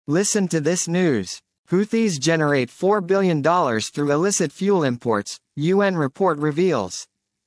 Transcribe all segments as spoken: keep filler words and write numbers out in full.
Listen to this news. Houthis generate four billion dollars through illicit fuel imports, U N report reveals.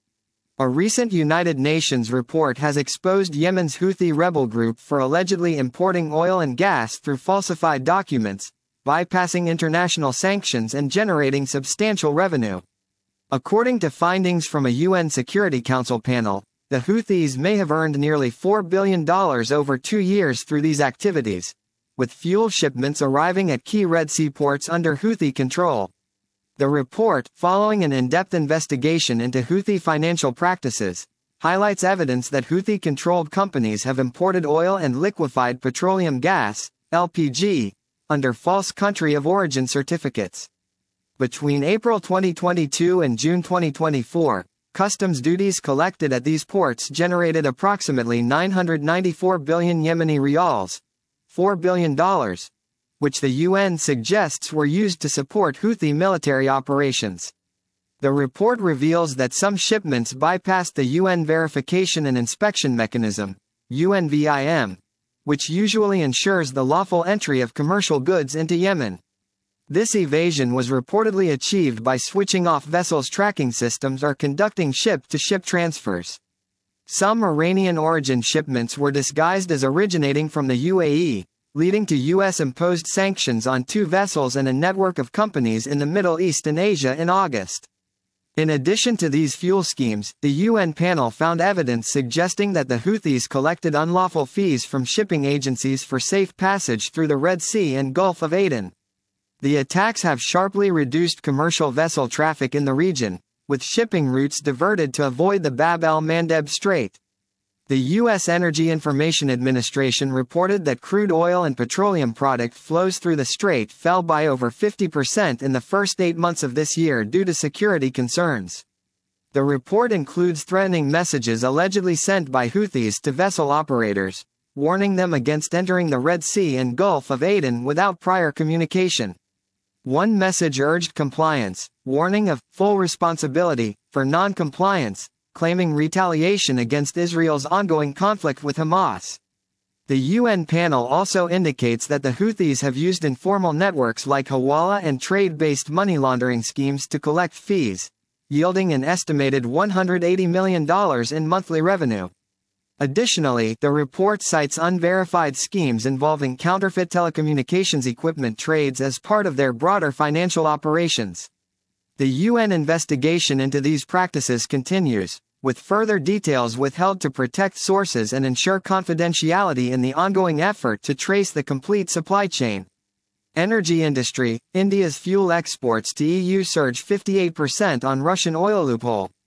A recent United Nations report has exposed Yemen's Houthi rebel group for allegedly importing oil and gas through falsified documents, bypassing international sanctions and generating substantial revenue. According to findings from a U N Security Council panel, the Houthis may have earned nearly four billion dollars over two years through these activities, with fuel shipments arriving at key Red Sea ports under Houthi control. The report, following an in-depth investigation into Houthi financial practices, highlights evidence that Houthi-controlled companies have imported oil and liquefied petroleum gas, L P G, under false country of origin certificates. Between April twenty twenty-two and June twenty twenty-four, customs duties collected at these ports generated approximately nine hundred ninety-four billion Yemeni riyals, four billion dollars, which the U N suggests were used to support Houthi military operations. The report reveals that some shipments bypassed the U N Verification and Inspection Mechanism, U N V I M, which usually ensures the lawful entry of commercial goods into Yemen. This evasion was reportedly achieved by switching off vessels' tracking systems or conducting ship-to-ship transfers. Some Iranian origin shipments were disguised as originating from the U A E, leading to U S-imposed sanctions on two vessels and a network of companies in the Middle East and Asia in August. In addition to these fuel schemes, the U N panel found evidence suggesting that the Houthis collected unlawful fees from shipping agencies for safe passage through the Red Sea and Gulf of Aden. The attacks have sharply reduced commercial vessel traffic in the region, with shipping routes diverted to avoid the Bab el-Mandeb Strait. The U S Energy Information Administration reported that crude oil and petroleum product flows through the strait fell by over fifty percent in the first eight months of this year due to security concerns. The report includes threatening messages allegedly sent by Houthis to vessel operators, warning them against entering the Red Sea and Gulf of Aden without prior communication. One message urged compliance, warning of full responsibility for non-compliance, claiming retaliation against Israel's ongoing conflict with Hamas. The U N panel also indicates that the Houthis have used informal networks like Hawala and trade-based money laundering schemes to collect fees, yielding an estimated one hundred eighty million dollars in monthly revenue. Additionally, the report cites unverified schemes involving counterfeit telecommunications equipment trades as part of their broader financial operations. The U N investigation into these practices continues, with further details withheld to protect sources and ensure confidentiality in the ongoing effort to trace the complete supply chain. Energy industry: India's fuel exports to E U surge fifty-eight percent on Russian oil loophole.